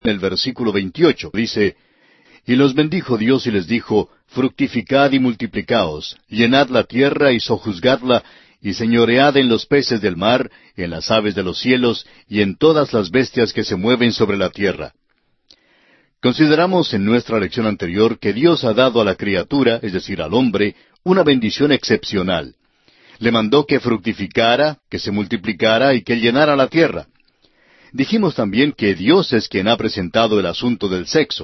en el versículo 28. Dice, y los bendijo Dios y les dijo, fructificad y multiplicaos, llenad la tierra y sojuzgadla, y señoread en los peces del mar, en las aves de los cielos, y en todas las bestias que se mueven sobre la tierra. Consideramos en nuestra lección anterior que Dios ha dado a la criatura, es decir, al hombre, una bendición excepcional. Le mandó que fructificara, que se multiplicara y que llenara la tierra. Dijimos también que Dios es quien ha presentado el asunto del sexo.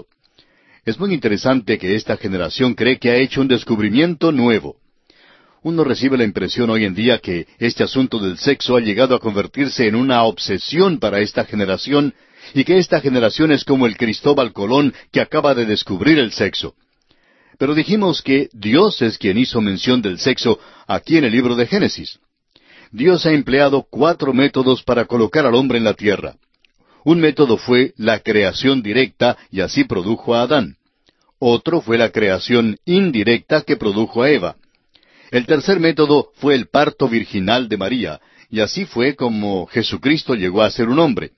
Es muy interesante que esta generación cree que ha hecho un descubrimiento nuevo. Uno recibe la impresión hoy en día que este asunto del sexo ha llegado a convertirse en una obsesión para esta generación y que esta generación es como el Cristóbal Colón que acaba de descubrir el sexo. Pero dijimos que Dios es quien hizo mención del sexo aquí en el libro de Génesis. Dios ha empleado 4 métodos para colocar al hombre en la tierra. Un método fue la creación directa y así produjo a Adán. Otro fue la creación indirecta que produjo a Eva. El tercer método fue el parto virginal de María, y así fue como Jesucristo llegó a ser un hombre.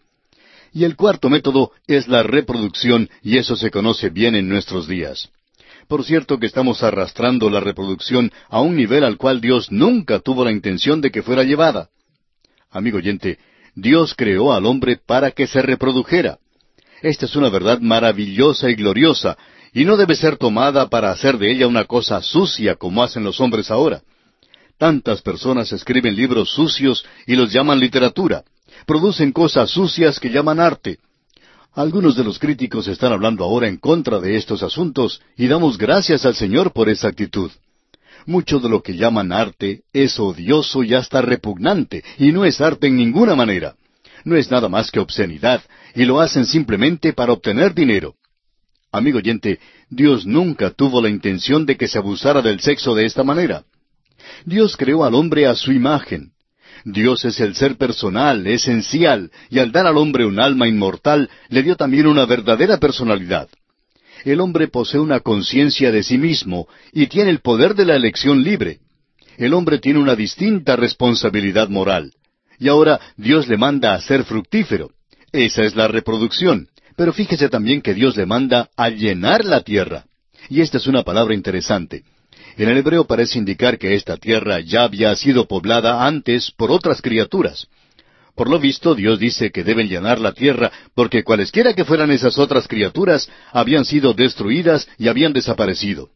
Y el cuarto método es la reproducción, y eso se conoce bien en nuestros días. Por cierto que estamos arrastrando la reproducción a un nivel al cual Dios nunca tuvo la intención de que fuera llevada. Amigo oyente, Dios creó al hombre para que se reprodujera. Esta es una verdad maravillosa y gloriosa, y no debe ser tomada para hacer de ella una cosa sucia como hacen los hombres ahora. Tantas personas escriben libros sucios y los llaman literatura. Producen cosas sucias que llaman arte. Algunos de los críticos están hablando ahora en contra de estos asuntos y damos gracias al Señor por esa actitud. Mucho de lo que llaman arte es odioso y hasta repugnante, y no es arte en ninguna manera. No es nada más que obscenidad, y lo hacen simplemente para obtener dinero. Amigo oyente, Dios nunca tuvo la intención de que se abusara del sexo de esta manera. Dios creó al hombre a su imagen. Dios es el ser personal, esencial, y al dar al hombre un alma inmortal, le dio también una verdadera personalidad. El hombre posee una conciencia de sí mismo y tiene el poder de la elección libre. El hombre tiene una distinta responsabilidad moral. Y ahora Dios le manda a ser fructífero. Esa es la reproducción. Pero fíjese también que Dios le manda a llenar la tierra. Y esta es una palabra interesante. En el hebreo parece indicar que esta tierra ya había sido poblada antes por otras criaturas. Por lo visto, Dios dice que deben llenar la tierra porque cualesquiera que fueran esas otras criaturas habían sido destruidas y habían desaparecido.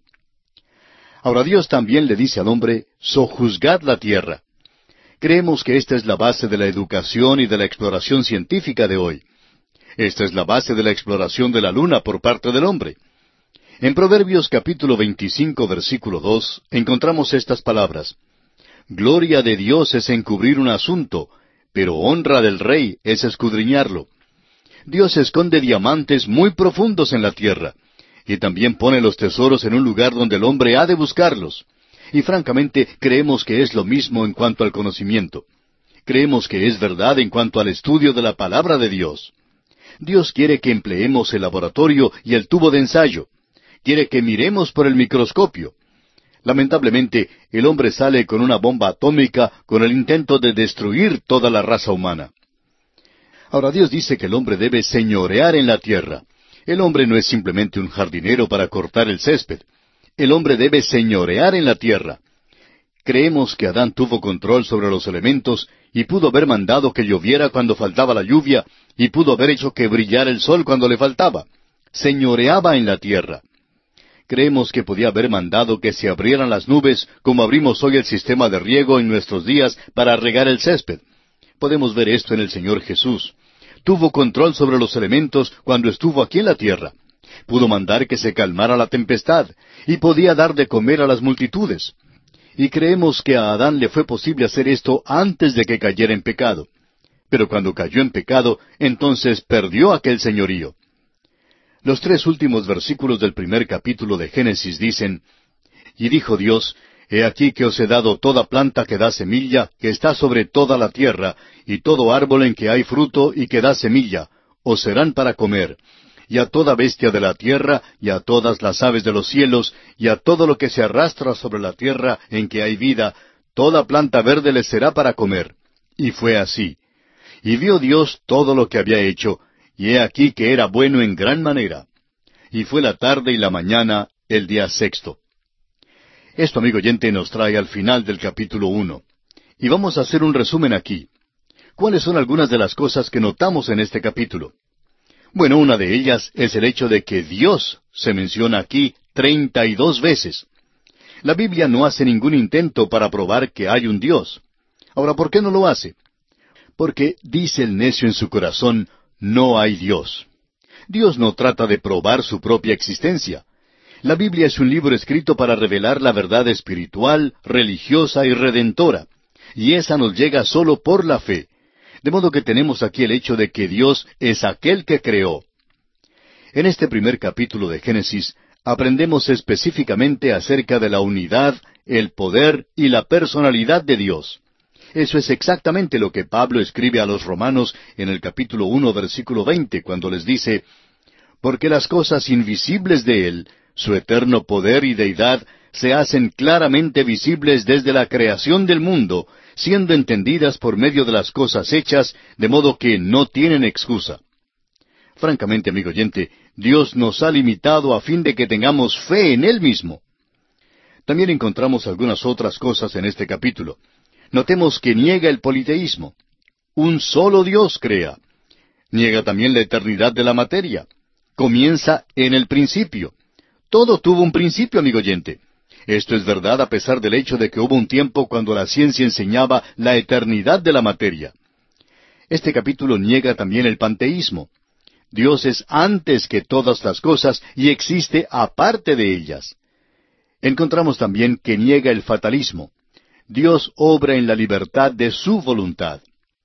Ahora Dios también le dice al hombre, sojuzgad la tierra. Creemos que esta es la base de la educación y de la exploración científica de hoy. Esta es la base de la exploración de la luna por parte del hombre. En Proverbios capítulo 25, versículo 2, encontramos estas palabras. Gloria de Dios es encubrir un asunto, pero honra del rey es escudriñarlo. Dios esconde diamantes muy profundos en la tierra, y también pone los tesoros en un lugar donde el hombre ha de buscarlos. Y francamente creemos que es lo mismo en cuanto al conocimiento. Creemos que es verdad en cuanto al estudio de la palabra de Dios. Dios quiere que empleemos el laboratorio y el tubo de ensayo. Quiere que miremos por el microscopio. Lamentablemente, el hombre sale con una bomba atómica con el intento de destruir toda la raza humana. Ahora Dios dice que el hombre debe señorear en la tierra. El hombre no es simplemente un jardinero para cortar el césped. El hombre debe señorear en la tierra. Creemos que Adán tuvo control sobre los elementos y pudo haber mandado que lloviera cuando faltaba la lluvia y pudo haber hecho que brillara el sol cuando le faltaba. Señoreaba en la tierra. Creemos que podía haber mandado que se abrieran las nubes como abrimos hoy el sistema de riego en nuestros días para regar el césped. Podemos ver esto en el Señor Jesús. Tuvo control sobre los elementos cuando estuvo aquí en la tierra. Pudo mandar que se calmara la tempestad y podía dar de comer a las multitudes. Y creemos que a Adán le fue posible hacer esto antes de que cayera en pecado. Pero cuando cayó en pecado, entonces perdió aquel señorío. Los 3 últimos versículos del primer capítulo de Génesis dicen, Y dijo Dios, He aquí que os he dado toda planta que da semilla, que está sobre toda la tierra, y todo árbol en que hay fruto y que da semilla, os serán para comer, y a toda bestia de la tierra, y a todas las aves de los cielos, y a todo lo que se arrastra sobre la tierra en que hay vida, toda planta verde les será para comer. Y fue así. Y vio Dios todo lo que había hecho, y he aquí que era bueno en gran manera. Y fue la tarde y la mañana el día sexto. Esto, amigo oyente, nos trae al final del capítulo 1. Y vamos a hacer un resumen aquí. ¿Cuáles son algunas de las cosas que notamos en este capítulo? Bueno, una de ellas es el hecho de que Dios se menciona aquí 32 veces. La Biblia no hace ningún intento para probar que hay un Dios. Ahora, ¿por qué no lo hace? Porque dice el necio en su corazón, no hay Dios. Dios no trata de probar su propia existencia. La Biblia es un libro escrito para revelar la verdad espiritual, religiosa y redentora, y esa nos llega solo por la fe. De modo que tenemos aquí el hecho de que Dios es aquel que creó. En este primer capítulo de Génesis aprendemos específicamente acerca de la unidad, el poder y la personalidad de Dios. Eso es exactamente lo que Pablo escribe a los romanos en el capítulo 1, versículo 20, cuando les dice, «Porque las cosas invisibles de Él, su eterno poder y deidad, se hacen claramente visibles desde la creación del mundo, siendo entendidas por medio de las cosas hechas, de modo que no tienen excusa». Francamente, amigo oyente, Dios nos ha limitado a fin de que tengamos fe en Él mismo. También encontramos algunas otras cosas en este capítulo. Notemos que niega el politeísmo. Un solo Dios crea. Niega también la eternidad de la materia. Comienza en el principio. Todo tuvo un principio, amigo oyente. Esto es verdad a pesar del hecho de que hubo un tiempo cuando la ciencia enseñaba la eternidad de la materia. Este capítulo niega también el panteísmo. Dios es antes que todas las cosas y existe aparte de ellas. Encontramos también que niega el fatalismo. Dios obra en la libertad de su voluntad.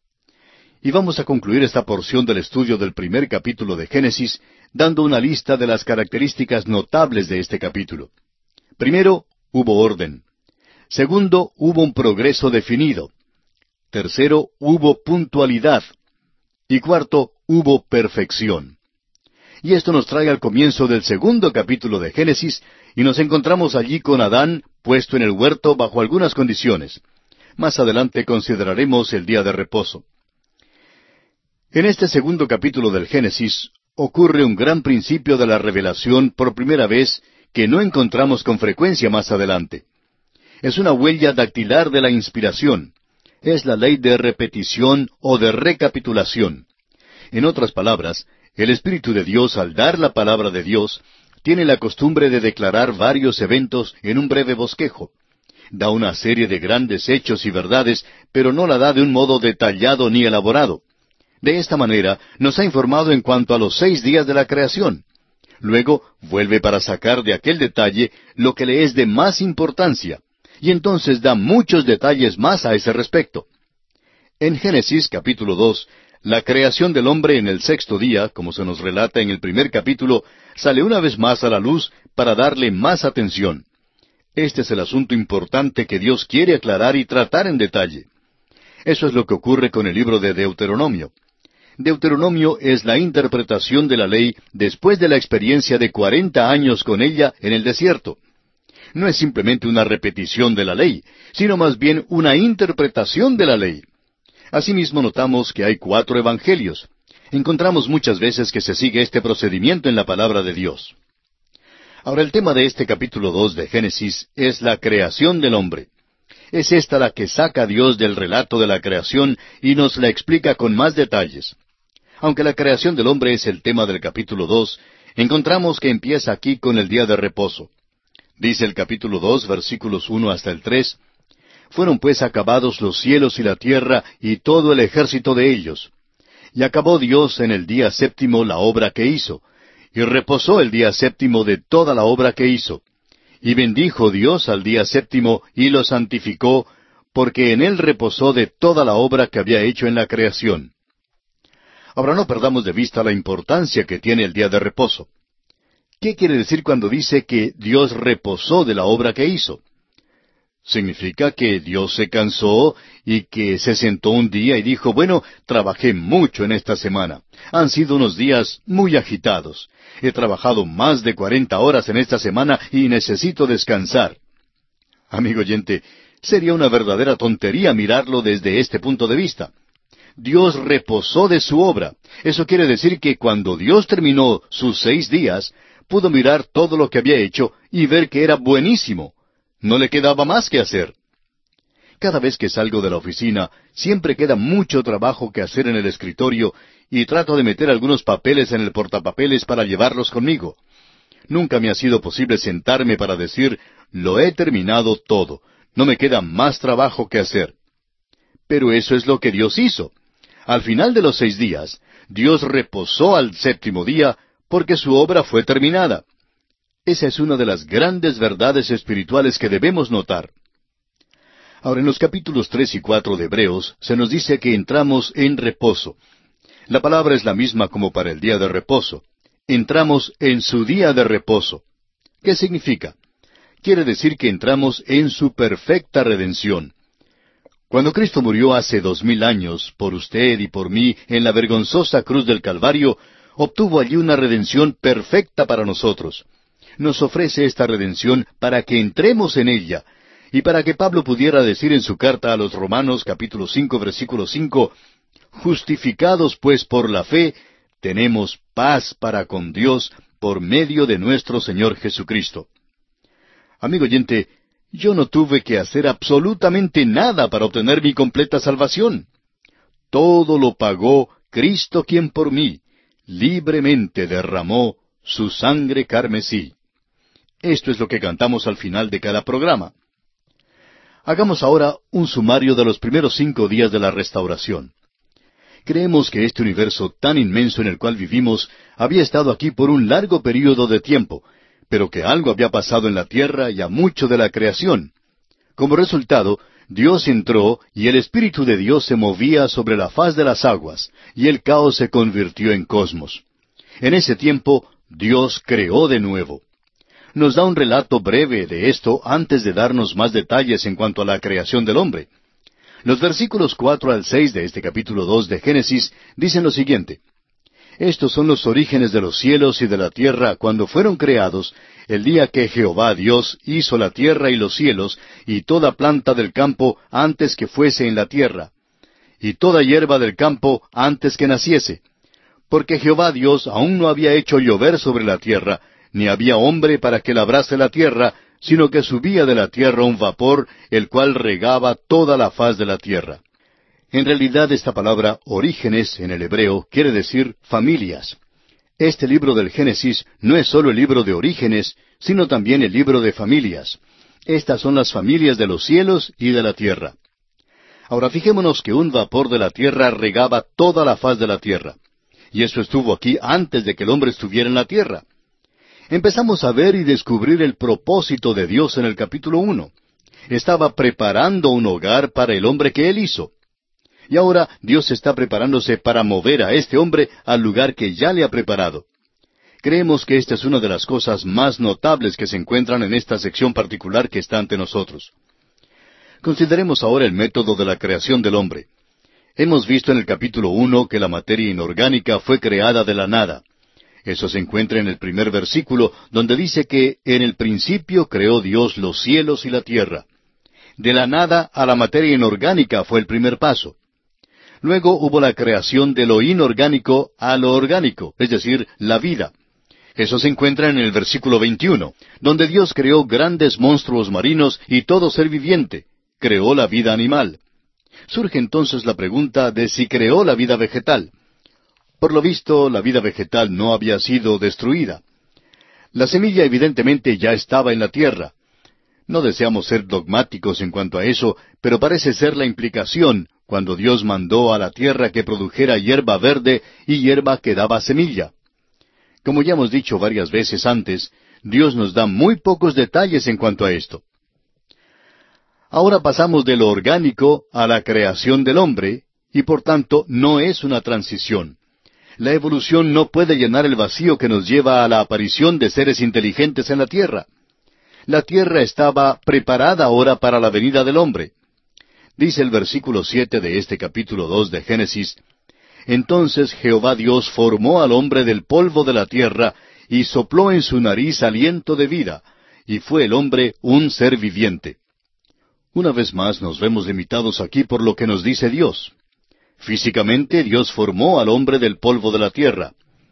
Y vamos a concluir esta porción del estudio del primer capítulo de Génesis dando una lista de las características notables de este capítulo. Primero, hubo orden. Segundo, hubo un progreso definido. Tercero, hubo puntualidad. Y cuarto, hubo perfección. Y esto nos trae al comienzo del segundo capítulo de Génesis, y nos encontramos allí con Adán puesto en el huerto bajo algunas condiciones. Más adelante consideraremos el día de reposo. En este segundo capítulo del Génesis ocurre un gran principio de la revelación por primera vez que no encontramos con frecuencia más adelante. Es una huella dactilar de la inspiración. Es la ley de repetición o de recapitulación. En otras palabras, el Espíritu de Dios, al dar la palabra de Dios, tiene la costumbre de declarar varios eventos en un breve bosquejo. Da una serie de grandes hechos y verdades, pero no la da de un modo detallado ni elaborado. De esta manera nos ha informado en cuanto a los 6 días de la creación. Luego vuelve para sacar de aquel detalle lo que le es de más importancia, y entonces da muchos detalles más a ese respecto. En Génesis capítulo 2, la creación del hombre en el 6º día, como se nos relata en el primer capítulo, sale una vez más a la luz para darle más atención. Este es el asunto importante que Dios quiere aclarar y tratar en detalle. Eso es lo que ocurre con el libro de Deuteronomio. Deuteronomio es la interpretación de la ley después de la experiencia de 40 años con ella en el desierto. No es simplemente una repetición de la ley, sino más bien una interpretación de la ley. Asimismo notamos que hay 4 evangelios. Encontramos muchas veces que se sigue este procedimiento en la palabra de Dios. Ahora el tema de este capítulo 2 de Génesis es la creación del hombre. Es esta la que saca a Dios del relato de la creación y nos la explica con más detalles. Aunque la creación del hombre es el tema del capítulo 2, encontramos que empieza aquí con el día de reposo. Dice el capítulo 2, versículos 1 hasta el 3, «Fueron pues acabados los cielos y la tierra y todo el ejército de ellos. Y acabó Dios en el día séptimo la obra que hizo, y reposó el día séptimo de toda la obra que hizo. Y bendijo Dios al día séptimo y lo santificó, porque en él reposó de toda la obra que había hecho en la creación». Ahora no perdamos de vista la importancia que tiene el día de reposo. ¿Qué quiere decir cuando dice que Dios reposó de la obra que hizo? Significa que Dios se cansó y que se sentó un día y dijo, bueno, trabajé mucho en esta semana. Han sido unos días muy agitados. He trabajado más de 40 horas en esta semana y necesito descansar. Amigo oyente, sería una verdadera tontería mirarlo desde este punto de vista. Dios reposó de su obra. Eso quiere decir que cuando Dios terminó sus 6 días, pudo mirar todo lo que había hecho y ver que era buenísimo. No le quedaba más que hacer. Cada vez que salgo de la oficina, siempre queda mucho trabajo que hacer en el escritorio y trato de meter algunos papeles en el portapapeles para llevarlos conmigo. Nunca me ha sido posible sentarme para decir, lo he terminado todo, no me queda más trabajo que hacer. Pero eso es lo que Dios hizo. Al final de los 6 días, Dios reposó al 7º día porque su obra fue terminada. Esa es una de las grandes verdades espirituales que debemos notar. Ahora, en los capítulos 3 y 4 de Hebreos, se nos dice que entramos en reposo. La palabra es la misma como para el día de reposo. Entramos en su día de reposo. ¿Qué significa? Quiere decir que entramos en su perfecta redención. Cuando Cristo murió hace 2000 años, por usted y por mí, en la vergonzosa cruz del Calvario, obtuvo allí una redención perfecta para nosotros. Nos ofrece esta redención para que entremos en ella, y para que Pablo pudiera decir en su carta a los Romanos, capítulo 5, versículo 5, justificados pues por la fe, tenemos paz para con Dios por medio de nuestro Señor Jesucristo. Amigo oyente, yo no tuve que hacer absolutamente nada para obtener mi completa salvación. Todo lo pagó Cristo quien por mí libremente derramó su sangre carmesí. Esto es lo que cantamos al final de cada programa. Hagamos ahora un sumario de los primeros 5 días de la restauración. Creemos que este universo tan inmenso en el cual vivimos había estado aquí por un largo período de tiempo, pero que algo había pasado en la tierra y a mucho de la creación. Como resultado, Dios entró y el Espíritu de Dios se movía sobre la faz de las aguas, y el caos se convirtió en cosmos. En ese tiempo, Dios creó de nuevo. Nos da un relato breve de esto antes de darnos más detalles en cuanto a la creación del hombre. Los versículos 4 al 6 de este capítulo 2 de Génesis dicen lo siguiente: Estos son los orígenes de los cielos y de la tierra cuando fueron creados, el día que Jehová Dios hizo la tierra y los cielos, y toda planta del campo antes que fuese en la tierra, y toda hierba del campo antes que naciese. Porque Jehová Dios aún no había hecho llover sobre la tierra, ni había hombre para que labrase la tierra, sino que subía de la tierra un vapor, el cual regaba toda la faz de la tierra. En realidad esta palabra orígenes en el hebreo quiere decir familias. Este libro del Génesis no es solo el libro de orígenes, sino también el libro de familias. Estas son las familias de los cielos y de la tierra. Ahora fijémonos que un vapor de la tierra regaba toda la faz de la tierra. Y eso estuvo aquí antes de que el hombre estuviera en la tierra. Empezamos a ver y descubrir el propósito de Dios en el capítulo 1. Estaba preparando un hogar para el hombre que Él hizo. Y ahora Dios está preparándose para mover a este hombre al lugar que ya le ha preparado. Creemos que esta es una de las cosas más notables que se encuentran en esta sección particular que está ante nosotros. Consideremos ahora el método de la creación del hombre. Hemos visto en el capítulo 1 que la materia inorgánica fue creada de la nada. Eso se encuentra en el primer versículo, donde dice que en el principio creó Dios los cielos y la tierra. De la nada a la materia inorgánica fue el primer paso. Luego hubo la creación de lo inorgánico a lo orgánico, es decir, la vida. Eso se encuentra en el versículo 21, donde Dios creó grandes monstruos marinos y todo ser viviente. Creó la vida animal. Surge entonces la pregunta de si creó la vida vegetal. Por lo visto, la vida vegetal no había sido destruida. La semilla evidentemente ya estaba en la tierra. No deseamos ser dogmáticos en cuanto a eso, pero parece ser la implicación cuando Dios mandó a la tierra que produjera hierba verde y hierba que daba semilla. Como ya hemos dicho varias veces antes, Dios nos da muy pocos detalles en cuanto a esto. Ahora pasamos de lo orgánico a la creación del hombre, y por tanto no es una transición. La evolución no puede llenar el vacío que nos lleva a la aparición de seres inteligentes en la tierra. La tierra estaba preparada ahora para la venida del hombre. Dice el versículo 7 de este capítulo 2 de Génesis: Entonces Jehová Dios formó al hombre del polvo de la tierra, y sopló en su nariz aliento de vida, y fue el hombre un ser viviente. Una vez más nos vemos limitados aquí por lo que nos dice Dios. Físicamente Dios formó al hombre del polvo de la tierra.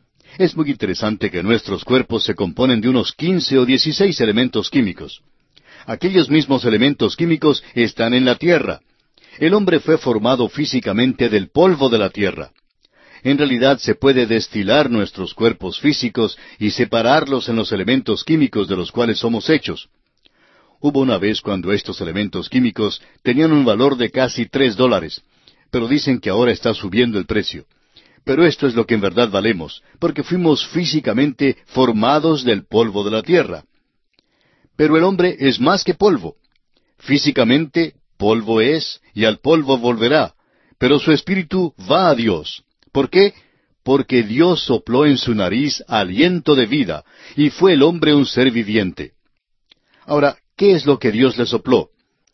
Es muy interesante que nuestros cuerpos se componen de unos 15 o 16 elementos químicos. Aquellos mismos elementos químicos están en la tierra. El hombre fue formado físicamente del polvo de la tierra. En realidad se puede destilar nuestros cuerpos físicos y separarlos en los elementos químicos de los cuales somos hechos. Hubo una vez cuando estos elementos químicos tenían un valor de casi $3, pero dicen que ahora está subiendo el precio. Pero esto es lo que en verdad valemos, porque fuimos físicamente formados del polvo de la tierra. Pero el hombre es más que polvo. Físicamente, polvo es, y al polvo volverá, pero su espíritu va a Dios. ¿Por qué? Porque Dios sopló en su nariz aliento de vida, y fue el hombre un ser viviente. Ahora, ¿qué es lo que Dios le sopló?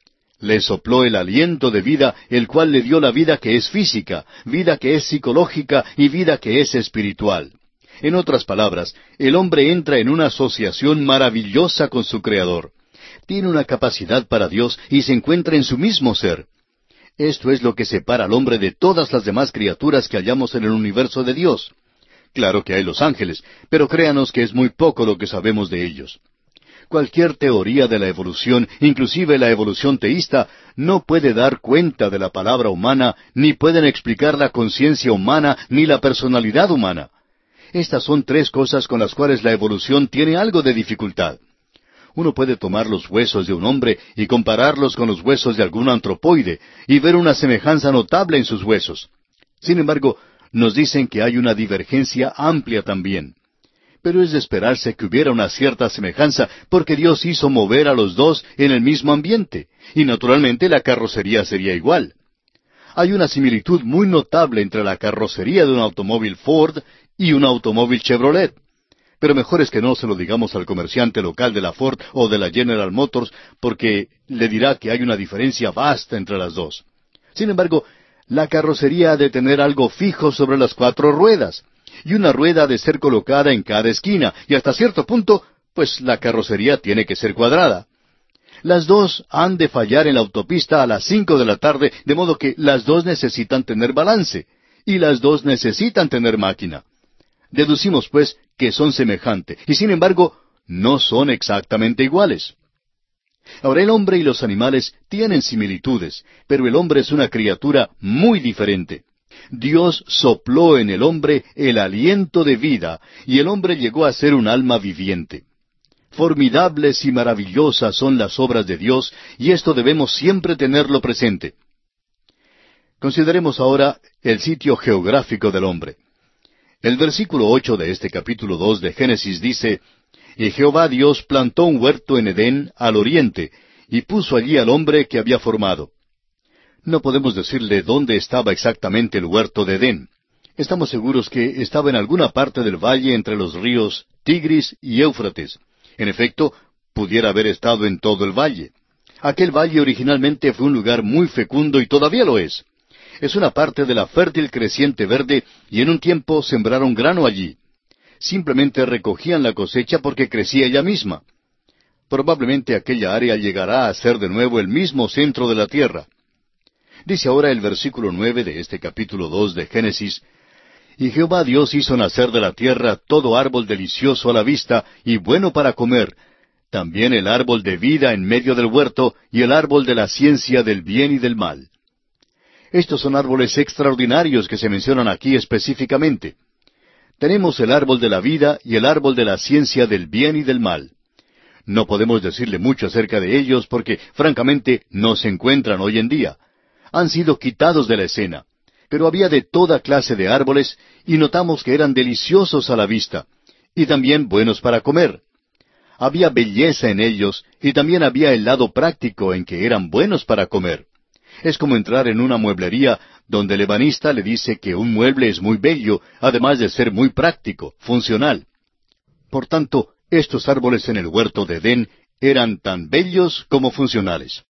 Le sopló el aliento de vida, el cual le dio la vida que es física, vida que es psicológica y vida que es espiritual. En otras palabras, el hombre entra en una asociación maravillosa con su Creador. Tiene una capacidad para Dios y se encuentra en su mismo ser. Esto es lo que separa al hombre de todas las demás criaturas que hallamos en el universo de Dios. Claro que hay los ángeles, pero créanos que es muy poco lo que sabemos de ellos. Cualquier teoría de la evolución, inclusive la evolución teísta, no puede dar cuenta de la palabra humana, ni pueden explicar la conciencia humana, ni la personalidad humana. Estas son tres cosas con las cuales la evolución tiene algo de dificultad. Uno puede tomar los huesos de un hombre y compararlos con los huesos de algún antropoide y ver una semejanza notable en sus huesos. Sin embargo, nos dicen que hay una divergencia amplia también. Pero es de esperarse que hubiera una cierta semejanza porque Dios hizo mover a los dos en el mismo ambiente, y naturalmente la carrocería sería igual. Hay una similitud muy notable entre la carrocería de un automóvil Ford y un automóvil Chevrolet. Pero mejor es que no se lo digamos al comerciante local de la Ford o de la General Motors, porque le dirá que hay una diferencia vasta entre las dos. Sin embargo, la carrocería ha de tener algo fijo sobre las 4 ruedas, y una rueda ha de ser colocada en cada esquina, y hasta cierto punto, pues la carrocería tiene que ser cuadrada. Las dos han de fallar en la autopista a las 5 de la tarde, de modo que las dos necesitan tener balance, y las dos necesitan tener máquina. Deducimos, pues, que son semejantes, y sin embargo, no son exactamente iguales. Ahora, el hombre y los animales tienen similitudes, pero el hombre es una criatura muy diferente. Dios sopló en el hombre el aliento de vida, y el hombre llegó a ser un alma viviente. Formidables y maravillosas son las obras de Dios, y esto debemos siempre tenerlo presente. Consideremos ahora el sitio geográfico del hombre. El versículo 8 de este capítulo 2 de Génesis dice, «Y Jehová Dios plantó un huerto en Edén al oriente, y puso allí al hombre que había formado». No podemos decirle dónde estaba exactamente el huerto de Edén. Estamos seguros que estaba en alguna parte del valle entre los ríos Tigris y Éufrates. En efecto, pudiera haber estado en todo el valle. Aquel valle originalmente fue un lugar muy fecundo y todavía lo es. Es una parte de la fértil creciente verde y en un tiempo sembraron grano allí. Simplemente recogían la cosecha porque crecía ella misma. Probablemente aquella área llegará a ser de nuevo el mismo centro de la tierra. Dice ahora el versículo 9 de este capítulo 2 de Génesis, «Y Jehová Dios hizo nacer de la tierra todo árbol delicioso a la vista y bueno para comer, también el árbol de vida en medio del huerto y el árbol de la ciencia del bien y del mal». Estos son árboles extraordinarios que se mencionan aquí específicamente. Tenemos el árbol de la vida y el árbol de la ciencia del bien y del mal. No podemos decirle mucho acerca de ellos porque, francamente, no se encuentran hoy en día. Han sido quitados de la escena. Pero había de toda clase de árboles y notamos que eran deliciosos a la vista y también buenos para comer. Había belleza en ellos y también había el lado práctico en que eran buenos para comer. Es como entrar en una mueblería donde el ebanista le dice que un mueble es muy bello, además de ser muy práctico, funcional. Por tanto, estos árboles en el huerto de Edén eran tan bellos como funcionales.